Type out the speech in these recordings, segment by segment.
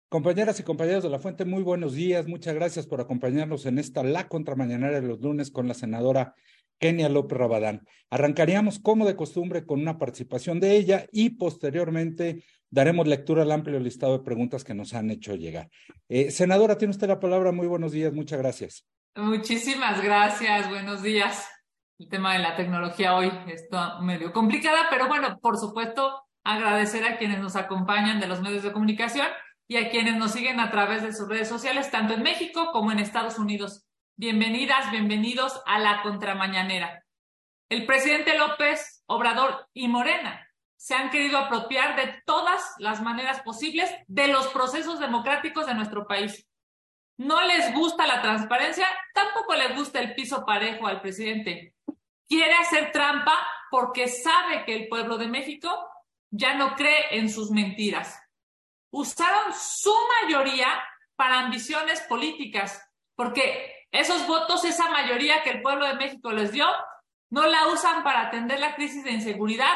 Compañeras y compañeros de La Fuente, muy buenos días. Muchas gracias por acompañarnos en esta La Contramañanera de los lunes con la senadora Kenia López Rabadán. Arrancaríamos, como de costumbre, con una participación de ella y posteriormente daremos lectura al amplio listado de preguntas que nos han hecho llegar. Senadora, tiene usted la palabra. Muy buenos días. Muchas gracias. Muchísimas gracias, buenos días. El tema de la tecnología hoy está medio complicada, pero bueno, por supuesto, agradecer a quienes nos acompañan de los medios de comunicación y a quienes nos siguen a través de sus redes sociales, tanto en México como en Estados Unidos. Bienvenidas, bienvenidos a la Contramañanera. El presidente López Obrador y Morena se han querido apropiar de todas las maneras posibles de los procesos democráticos de nuestro país. No les gusta la transparencia, tampoco les gusta el piso parejo al presidente. Quiere hacer trampa porque sabe que el pueblo de México ya no cree en sus mentiras. Usaron su mayoría para ambiciones políticas, porque esos votos, esa mayoría que el pueblo de México les dio, no la usan para atender la crisis de inseguridad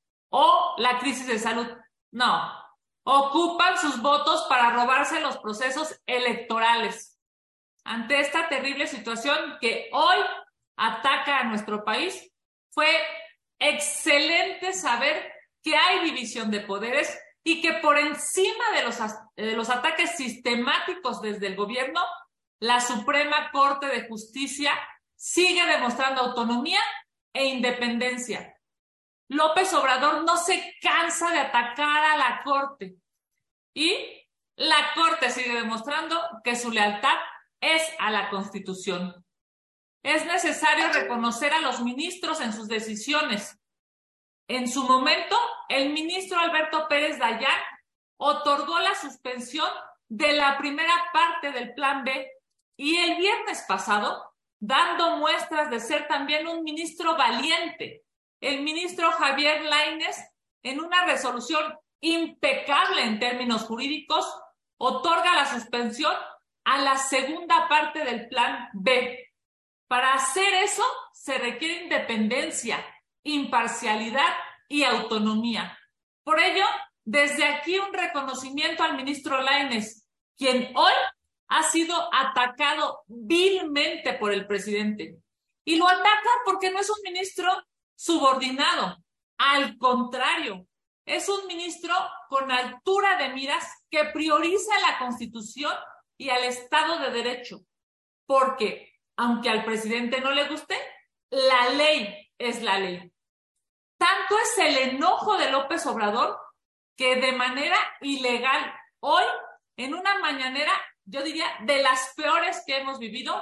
o la crisis de salud. No, ocupan sus votos para robarse los procesos electorales. Ante esta terrible situación que hoy ataca a nuestro país, fue excelente saber que hay división de poderes y que por encima de los ataques sistemáticos desde el gobierno, la Suprema Corte de Justicia sigue demostrando autonomía e independencia. López Obrador no se cansa de atacar a la Corte y la Corte sigue demostrando que su lealtad es a la Constitución. Es necesario reconocer a los ministros en sus decisiones. En su momento, el ministro Alberto Pérez Dayán otorgó la suspensión de la primera parte del Plan B y el viernes pasado, dando muestras de ser también un ministro valiente, el ministro Javier Lainez, en una resolución impecable en términos jurídicos, otorga la suspensión a la segunda parte del Plan B. Para hacer eso se requiere independencia, imparcialidad y autonomía. Por ello, desde aquí un reconocimiento al ministro Lainez, quien hoy ha sido atacado vilmente por el presidente. Y lo ataca porque no es un ministro subordinado. Al contrario, es un ministro con altura de miras que prioriza la Constitución y al Estado de Derecho. Porque, aunque al presidente no le guste, la ley es la ley. Tanto es el enojo de López Obrador que de manera ilegal hoy, en una mañanera, yo diría, de las peores que hemos vivido,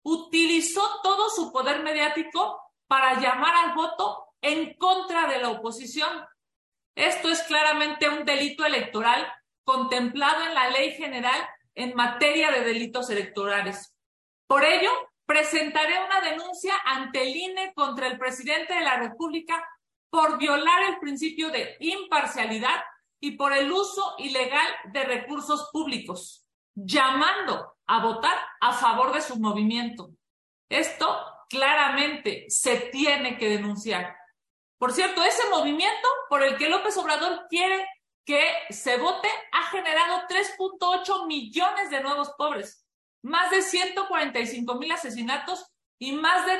utilizó todo su poder mediático para llamar al voto en contra de la oposición. Esto es claramente un delito electoral contemplado en la Ley General en materia de delitos electorales. Por ello, presentaré una denuncia ante el INE contra el presidente de la República por violar el principio de imparcialidad y por el uso ilegal de recursos públicos, llamando a votar a favor de su movimiento. Esto claramente se tiene que denunciar. Por cierto, ese movimiento por el que López Obrador quiere que se vote ha generado 3.8 millones de nuevos pobres, más de 145,000 asesinatos y más de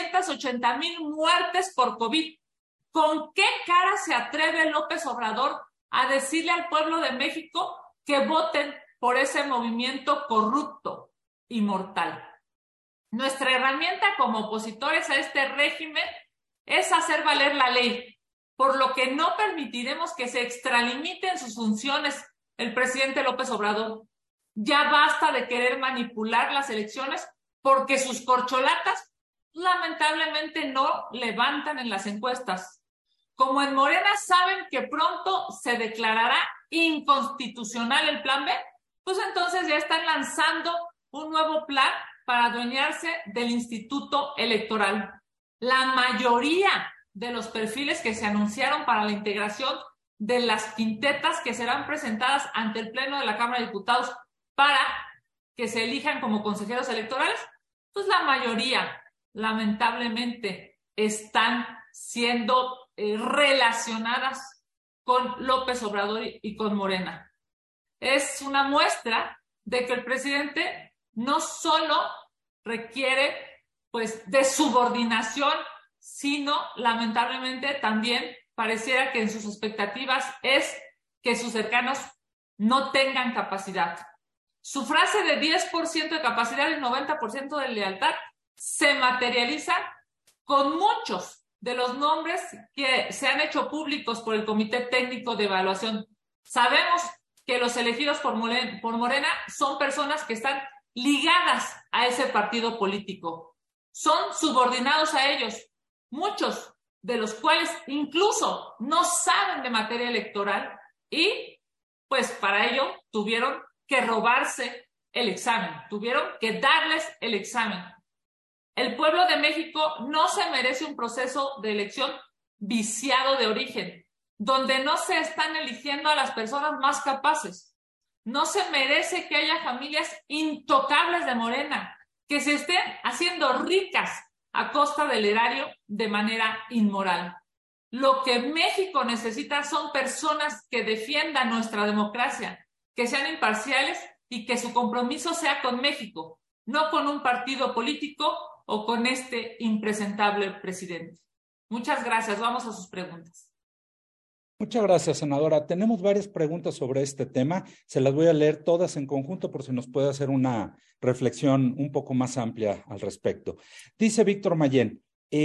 980,000 muertes por COVID. ¿Con qué cara se atreve López Obrador a decirle al pueblo de México que voten por ese movimiento corrupto y mortal? Nuestra herramienta como opositores a este régimen es hacer valer la ley, por lo que no permitiremos que se extralimite en sus funciones el presidente López Obrador. Ya basta de querer manipular las elecciones porque sus corcholatas lamentablemente no levantan en las encuestas. Como en Morena saben que pronto se declarará inconstitucional el Plan B, pues entonces ya están lanzando un nuevo plan para adueñarse del Instituto Electoral. La mayoría de los perfiles que se anunciaron para la integración de las quintetas que serán presentadas ante el Pleno de la Cámara de Diputados para que se elijan como consejeros electorales, pues la mayoría, lamentablemente, están siendo relacionadas con López Obrador y con Morena. es una muestra de que el presidente no solo requiere, pues, de subordinación, sino, lamentablemente, también pareciera que en sus expectativas es que sus cercanos no tengan capacidad. Su frase de 10% de capacidad y 90% de lealtad se materializa con muchos de los nombres que se han hecho públicos por el Comité Técnico de Evaluación. Sabemos que los elegidos por Morena son personas que están ligadas a ese partido político. Son subordinados a ellos, muchos de los cuales incluso no saben de materia electoral y pues para ello tuvieron que robarse el examen, tuvieron que darles el examen. El pueblo de México no se merece un proceso de elección viciado de origen, donde no se están eligiendo a las personas más capaces. No se merece que haya familias intocables de Morena, que se estén haciendo ricas a costa del erario de manera inmoral. Lo que México necesita son personas que defiendan nuestra democracia, que sean imparciales y que su compromiso sea con México, no con un partido político o con este impresentable presidente. Muchas gracias. Vamos a sus preguntas. Muchas gracias, senadora. Tenemos varias preguntas sobre este tema. Se las voy a leer todas en conjunto por si nos puede hacer una reflexión un poco más amplia al respecto. Dice Víctor Mayén,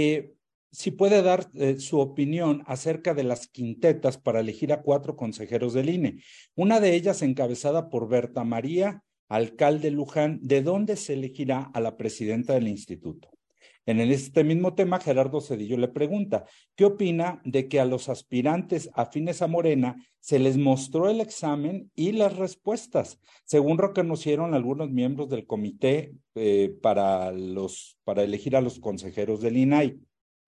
si puede dar su opinión acerca de las quintetas para elegir a 4 consejeros del INE. Una de ellas encabezada por Berta María, alcalde Luján. ¿De dónde se elegirá a la presidenta del instituto? En este mismo tema, Gerardo Zedillo le pregunta, ¿qué opina de que a los aspirantes afines a Morena se les mostró el examen y las respuestas, según reconocieron algunos miembros del comité para elegir a los consejeros del INAI?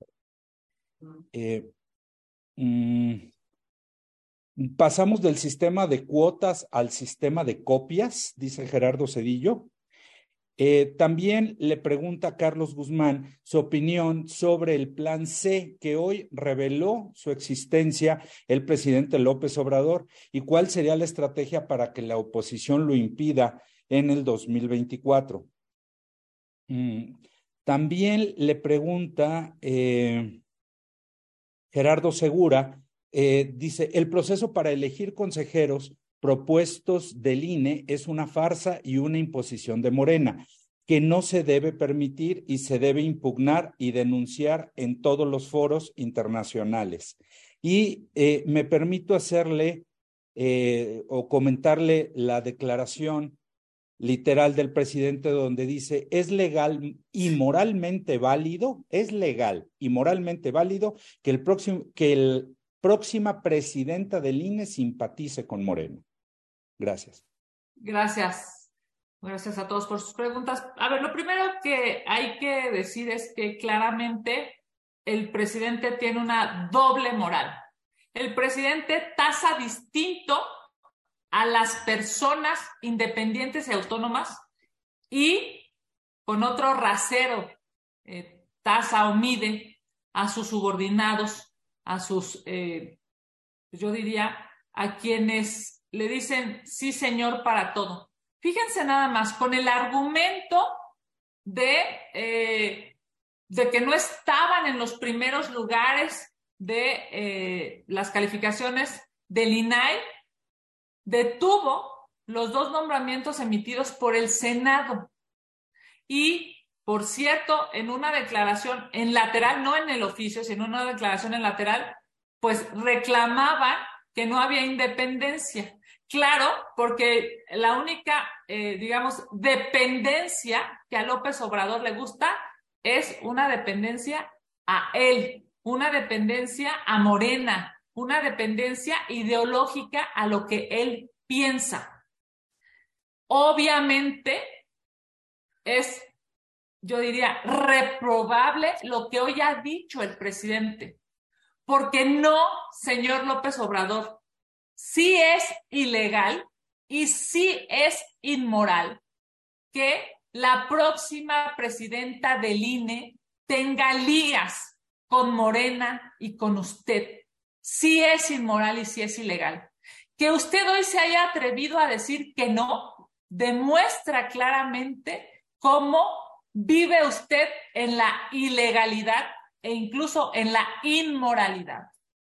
Pasamos del sistema de cuotas al sistema de copias, dice Gerardo Zedillo. También le pregunta a Carlos Guzmán su opinión sobre el Plan C que hoy reveló su existencia el presidente López Obrador y cuál sería la estrategia para que la oposición lo impida en el 2024. También le pregunta Gerardo Segura, dice, el proceso para elegir consejeros propuestos del INE es una farsa y una imposición de Morena, que no se debe permitir y se debe impugnar y denunciar en todos los foros internacionales. Y me permito hacerle o comentarle la declaración literal del presidente donde dice, es legal y moralmente válido, es legal y moralmente válido que el próxima presidenta del INE simpatice con Morena. Gracias. Gracias. Gracias a todos por sus preguntas. A ver, lo primero que hay que decir es que claramente el presidente tiene una doble moral. El presidente tasa distinto a las personas independientes y autónomas y con otro rasero tasa o mide a sus subordinados, a sus, yo diría, a quienes le dicen sí señor para todo. Fíjense nada más, con el argumento de que no estaban en los primeros lugares de las calificaciones del INAI, detuvo los 2 nombramientos emitidos por el Senado. Y, por cierto, en una declaración en lateral, no en el oficio, sino en una declaración en lateral, pues reclamaban que no había independencia. Claro, porque la única, digamos, dependencia que a López Obrador le gusta es una dependencia a él, una dependencia a Morena, una dependencia ideológica a lo que él piensa. Obviamente es, yo diría, reprobable lo que hoy ha dicho el presidente, porque no, señor López Obrador, sí es ilegal y sí es inmoral que la próxima presidenta del INE tenga ligas con Morena y con usted. Sí es inmoral y sí es ilegal. Que usted hoy se haya atrevido a decir que no, demuestra claramente cómo vive usted en la ilegalidad e incluso en la inmoralidad,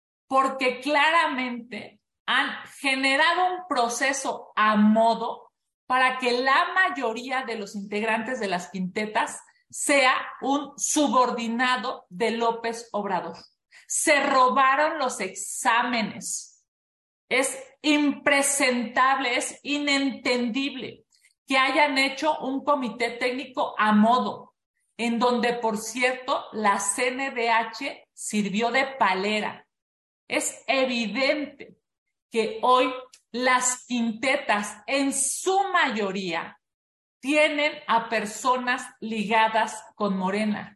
porque claramente han generado un proceso a modo para que la mayoría de los integrantes de las quintetas sea un subordinado de López Obrador. Se robaron los exámenes. Es impresentable, es inentendible que hayan hecho un comité técnico a modo, en donde, por cierto, la CNDH sirvió de palera. Es evidente que hoy las quintetas, en su mayoría, tienen a personas ligadas con Morena.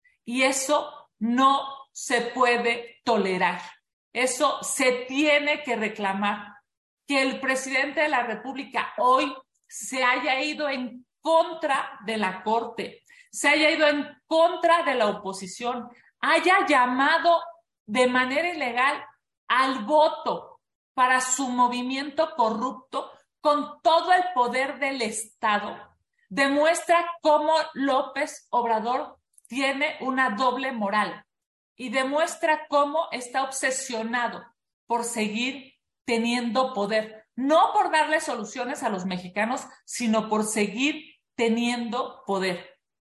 Y eso no se puede tolerar. Eso se tiene que reclamar. Que el presidente de la República hoy se haya ido en contra de la Corte, se haya ido en contra de la oposición, haya llamado de manera ilegal al voto para su movimiento corrupto con todo el poder del Estado, demuestra cómo López Obrador tiene una doble moral y demuestra cómo está obsesionado por seguir teniendo poder, no por darle soluciones a los mexicanos, sino por seguir teniendo poder.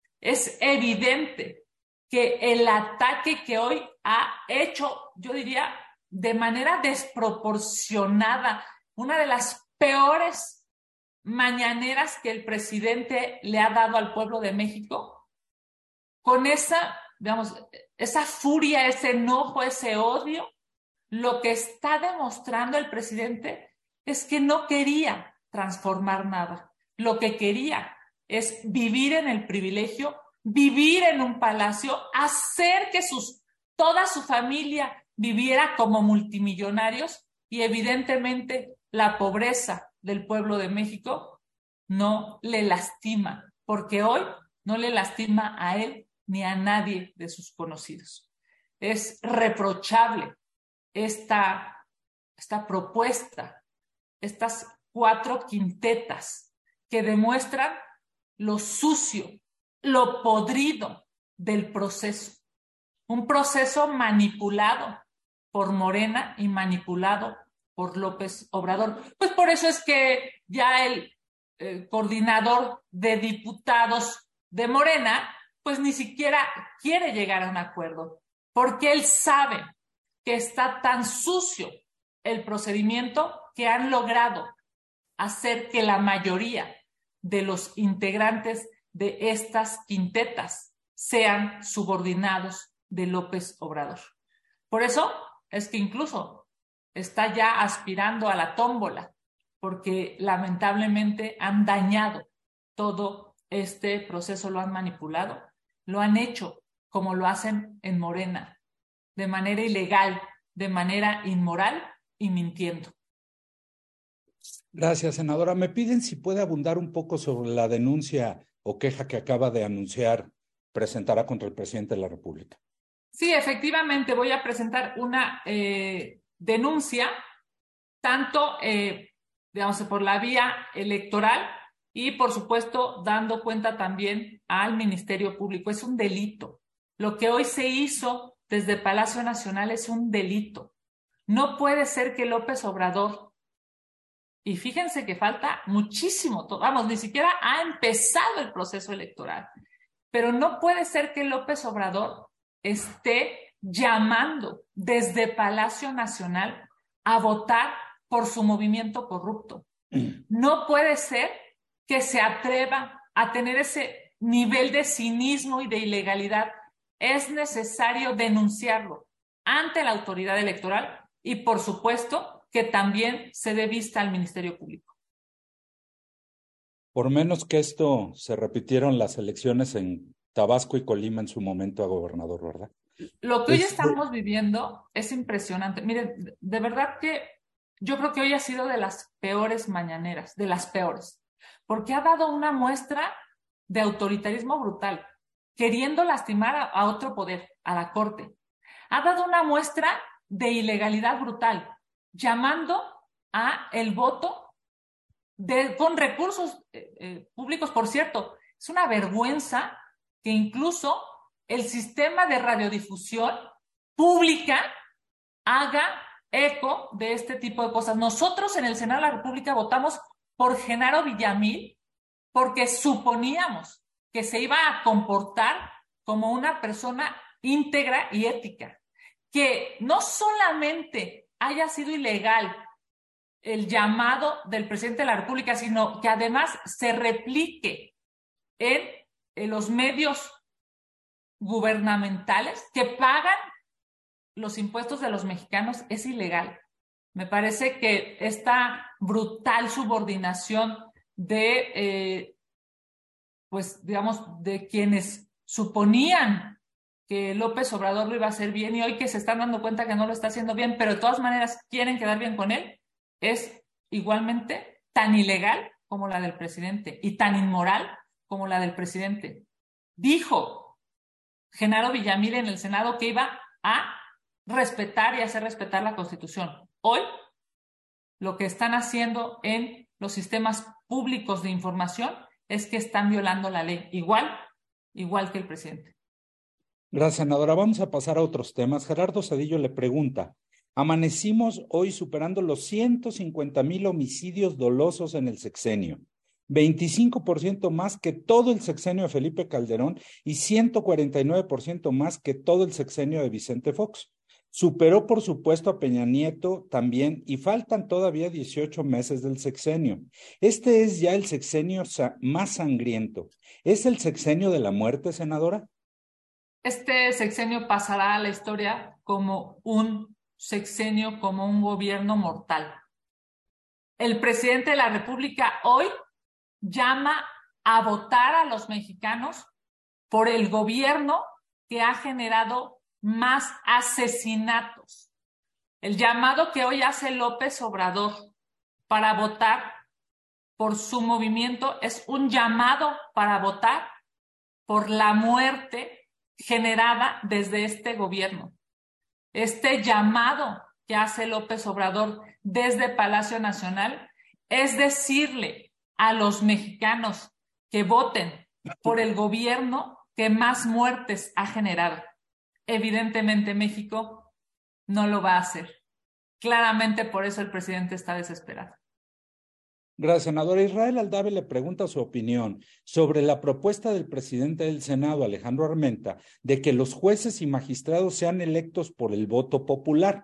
Es evidente que el ataque que hoy ha hecho, yo diría, de manera desproporcionada, una de las peores mañaneras que el presidente le ha dado al pueblo de México, con esa, digamos, esa furia, ese enojo, ese odio, lo que está demostrando el presidente es que no quería transformar nada. Lo que quería es vivir en el privilegio, vivir en un palacio, hacer que toda su familia viviera como multimillonarios y evidentemente la pobreza del pueblo de México no le lastima, porque hoy no le lastima a él ni a nadie de sus conocidos. Es reprochable esta propuesta, estas 4 quintetas que demuestran lo sucio, lo podrido del proceso. Un proceso manipulado por Morena y manipulado por López Obrador. Pues por eso es que ya el coordinador de diputados de Morena, pues ni siquiera quiere llegar a un acuerdo, porque él sabe que está tan sucio el procedimiento que han logrado hacer que la mayoría de los integrantes de estas quintetas sean subordinados de López Obrador. Por eso es que incluso está ya aspirando a la tómbola, porque lamentablemente han dañado todo este proceso, lo han manipulado, lo han hecho como lo hacen en Morena, de manera ilegal, de manera inmoral y mintiendo. Gracias, senadora. Me piden si puede abundar un poco sobre la denuncia o queja que acaba de anunciar presentará contra el presidente de la República. Sí, efectivamente voy a presentar una denuncia, tanto, digamos, por la vía electoral y, por supuesto, dando cuenta también al Ministerio Público. Es un delito. Lo que hoy se hizo desde Palacio Nacional es un delito. No puede ser que López Obrador, y fíjense que falta muchísimo, vamos, ni siquiera ha empezado el proceso electoral, pero no puede ser que López Obrador esté llamando desde Palacio Nacional a votar por su movimiento corrupto. No puede ser que se atreva a tener ese nivel de cinismo y de ilegalidad. Es necesario denunciarlo ante la autoridad electoral y, por supuesto, que también se dé vista al Ministerio Público. Por menos que esto, se repitieron las elecciones en Tabasco y Colima en su momento a gobernador, ¿verdad? Lo que hoy estamos viviendo es impresionante. Miren, de verdad que yo creo que hoy ha sido de las peores mañaneras, de las peores, porque ha dado una muestra de autoritarismo brutal, queriendo lastimar a otro poder, a la Corte. Ha dado una muestra de ilegalidad brutal, llamando a el voto con recursos públicos, por cierto. Es una vergüenza que incluso el sistema de radiodifusión pública haga eco de este tipo de cosas. Nosotros en el Senado de la República votamos por Genaro Villamil porque suponíamos que se iba a comportar como una persona íntegra y ética, que no solamente haya sido ilegal el llamado del presidente de la República, sino que además se replique en los medios gubernamentales que pagan los impuestos de los mexicanos, es ilegal. Me parece que esta brutal subordinación de, pues, digamos, de quienes suponían que López Obrador lo iba a hacer bien y hoy que se están dando cuenta que no lo está haciendo bien, pero de todas maneras quieren quedar bien con él, es igualmente tan ilegal como la del presidente y tan inmoral como la del presidente. Dijo Genaro Villamil en el Senado que iba a respetar y hacer respetar la Constitución. Hoy, lo que están haciendo en los sistemas públicos de información es que están violando la ley, igual que el presidente. Gracias, senadora. Vamos a pasar a otros temas. Gerardo Cedillo le pregunta, amanecimos hoy superando los 150,000 homicidios dolosos en el sexenio, 25% más que todo el sexenio de Felipe Calderón y 149% más que todo el sexenio de Vicente Fox. Superó, por supuesto, a Peña Nieto también y faltan todavía 18 meses del sexenio. Este es ya el sexenio más sangriento. ¿Es el sexenio de la muerte, senadora? Este sexenio pasará a la historia como un sexenio, como un gobierno mortal. El presidente de la República hoy llama a votar a los mexicanos por el gobierno que ha generado más asesinatos. El llamado que hoy hace López Obrador para votar por su movimiento es un llamado para votar por la muerte generada desde este gobierno. Este llamado que hace López Obrador desde Palacio Nacional es decirle a los mexicanos que voten por el gobierno que más muertes ha generado. Evidentemente México no lo va a hacer. Claramente por eso el presidente está desesperado. Gracias, senadora. Israel Aldave le pregunta su opinión sobre la propuesta del presidente del Senado, Alejandro Armenta, de que los jueces y magistrados sean electos por el voto popular.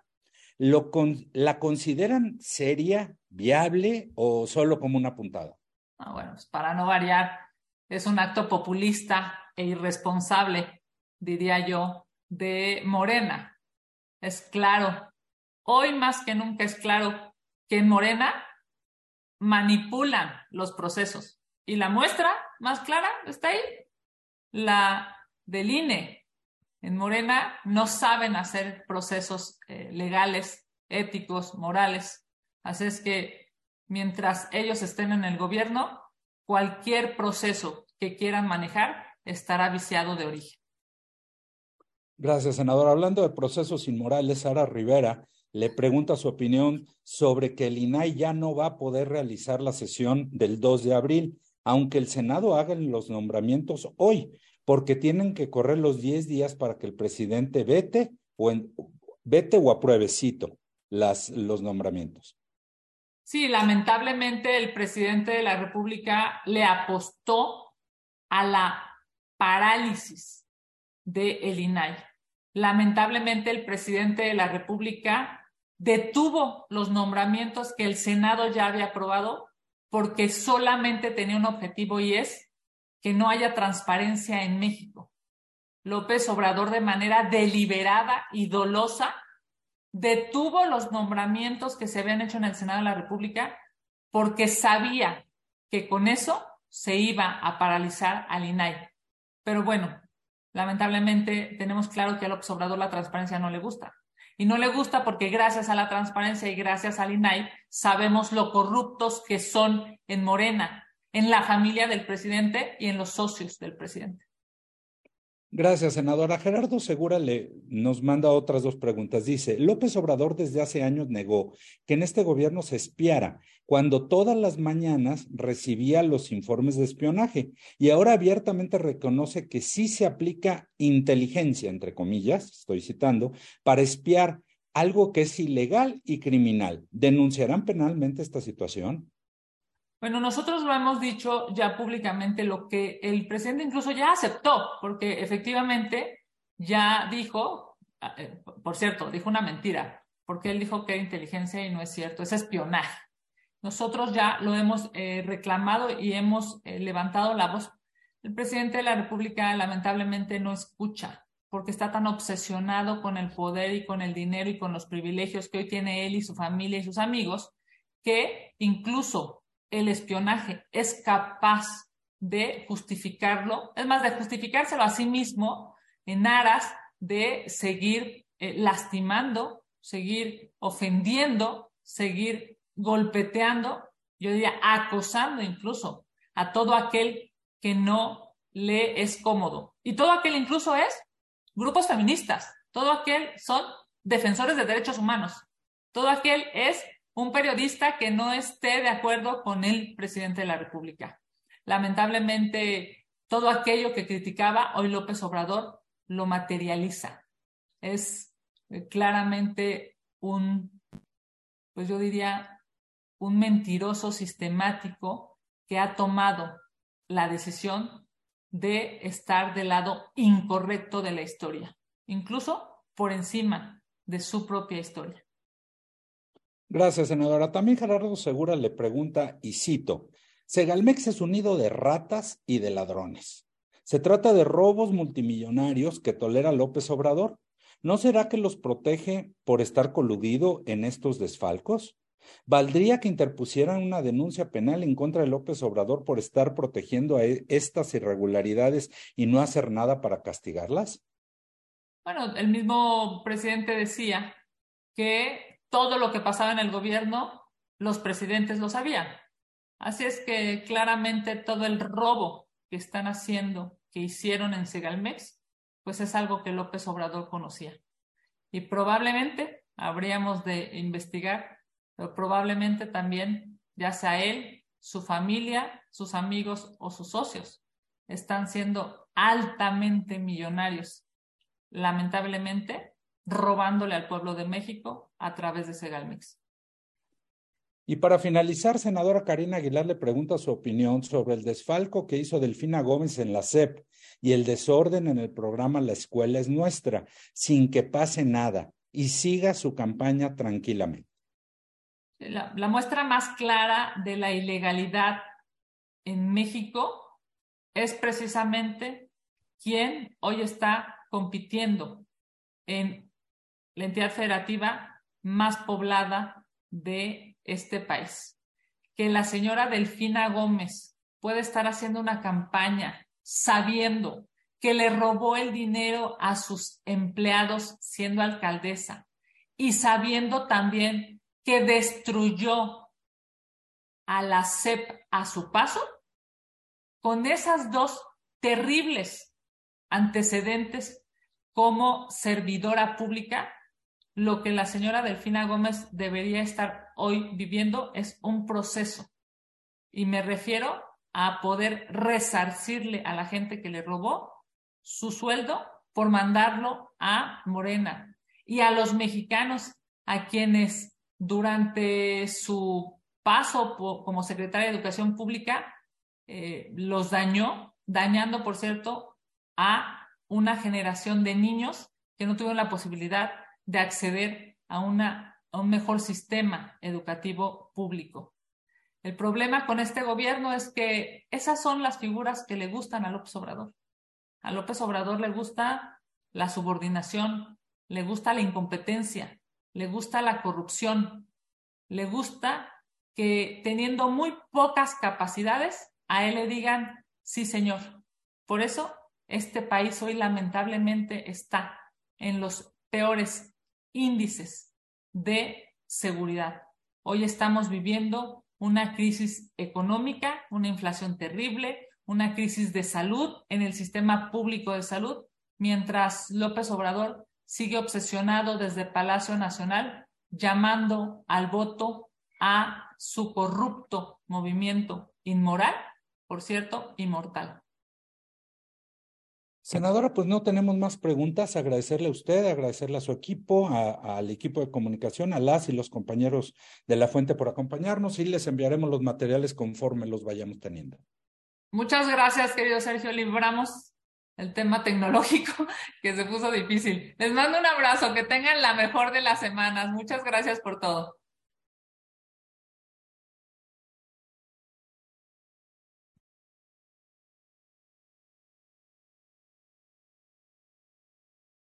¿La consideran seria, viable o solo como una puntada? Bueno, pues para no variar, es un acto populista e irresponsable, diría yo, de Morena. Es claro, hoy más que nunca es claro que en Morena manipulan los procesos. Y la muestra más clara está ahí, la del INE. En Morena no saben hacer procesos legales, éticos, morales. Así es que mientras ellos estén en el gobierno, cualquier proceso que quieran manejar estará viciado de origen. Gracias, senador. Hablando de procesos inmorales, Sara Rivera le pregunta su opinión sobre que el INAI ya no va a poder realizar la sesión del 2 de abril, aunque el Senado haga los nombramientos hoy, porque tienen que correr los 10 días para que el presidente vete o apruebe, cito, los nombramientos. Sí, lamentablemente el presidente de la República le apostó a la parálisis del INAI. Lamentablemente el presidente de la República detuvo los nombramientos que el Senado ya había aprobado porque solamente tenía un objetivo y es que no haya transparencia en México. López Obrador, de manera deliberada y dolosa, detuvo los nombramientos que se habían hecho en el Senado de la República porque sabía que con eso se iba a paralizar al INAI. Pero bueno, lamentablemente tenemos claro que a López Obrador la transparencia no le gusta. Y no le gusta porque gracias a la transparencia y gracias al INAI sabemos lo corruptos que son en Morena, en la familia del presidente y en los socios del presidente. Gracias, senadora. Gerardo Segura nos manda otras dos preguntas. Dice, López Obrador desde hace años negó que en este gobierno se espiara, cuando todas las mañanas recibía los informes de espionaje, y ahora abiertamente reconoce que sí se aplica inteligencia, entre comillas, estoy citando, para espiar, algo que es ilegal y criminal. ¿Denunciarán penalmente esta situación? Bueno, nosotros lo hemos dicho ya públicamente, lo que el presidente incluso ya aceptó, porque efectivamente ya dijo, por cierto, dijo una mentira, porque él dijo que era inteligencia y no es cierto, es espionaje. Nosotros ya lo hemos reclamado y hemos levantado la voz. El presidente de la República lamentablemente no escucha, porque está tan obsesionado con el poder y con el dinero y con los privilegios que hoy tiene él y su familia y sus amigos, que incluso el espionaje es capaz de justificarlo, es más, de justificárselo a sí mismo en aras de seguir lastimando, seguir ofendiendo, seguir golpeteando, yo diría acosando incluso a todo aquel que no le es cómodo. Y todo aquel incluso es grupos feministas, todo aquel son defensores de derechos humanos, todo aquel es un periodista que no esté de acuerdo con el presidente de la República. Lamentablemente, todo aquello que criticaba hoy López Obrador lo materializa. Es claramente pues yo diría, un mentiroso sistemático que ha tomado la decisión de estar del lado incorrecto de la historia, incluso por encima de su propia historia. Gracias, senadora. También Gerardo Segura le pregunta, y cito, Segalmex es un nido de ratas y de ladrones. Se trata de robos multimillonarios que tolera López Obrador. ¿No será que los protege por estar coludido en estos desfalcos? ¿Valdría que interpusieran una denuncia penal en contra de López Obrador por estar protegiendo a estas irregularidades y no hacer nada para castigarlas? Bueno, el mismo presidente decía que todo lo que pasaba en el gobierno, los presidentes lo sabían. Así es que claramente todo el robo que están haciendo, que hicieron en Segalmex, pues es algo que López Obrador conocía. Y probablemente habríamos de investigar, pero probablemente también, ya sea él, su familia, sus amigos o sus socios, están siendo altamente millonarios, lamentablemente robándole al pueblo de México a través de Segalmex. Y para finalizar, senadora Karina Aguilar le pregunta su opinión sobre el desfalco que hizo Delfina Gómez en la SEP y el desorden en el programa La Escuela es Nuestra, sin que pase nada, y siga su campaña tranquilamente. La muestra más clara de la ilegalidad en México es precisamente quien hoy está compitiendo en la entidad federativa más poblada de este país. Que la señora Delfina Gómez puede estar haciendo una campaña sabiendo que le robó el dinero a sus empleados siendo alcaldesa y sabiendo también que destruyó a la SEP a su paso, con esas dos terribles antecedentes como servidora pública, lo que la señora Delfina Gómez debería estar hoy viviendo es un proceso. Y me refiero a poder resarcirle a la gente que le robó su sueldo por mandarlo a Morena. Y a los mexicanos a quienes durante su paso como secretaria de Educación Pública los dañando, por cierto, a una generación de niños que no tuvieron la posibilidad de acceder a un mejor sistema educativo público. El problema con este gobierno es que esas son las figuras que le gustan a López Obrador. A López Obrador le gusta la subordinación, le gusta la incompetencia, le gusta la corrupción, le gusta que teniendo muy pocas capacidades, a él le digan, sí señor. Por eso este país hoy lamentablemente está en los peores índices de seguridad. Hoy estamos viviendo una crisis económica, una inflación terrible, una crisis de salud en el sistema público de salud mientras López Obrador sigue obsesionado desde Palacio Nacional llamando al voto a su corrupto movimiento inmoral, por cierto, inmortal. Senadora, pues no tenemos más preguntas. Agradecerle a usted, agradecerle a su equipo, al equipo de comunicación, a las y los compañeros de La Fuente por acompañarnos y les enviaremos los materiales conforme los vayamos teniendo. Muchas gracias, querido Sergio. Libramos el tema tecnológico que se puso difícil. Les mando un abrazo, que tengan la mejor de las semanas. Muchas gracias por todo.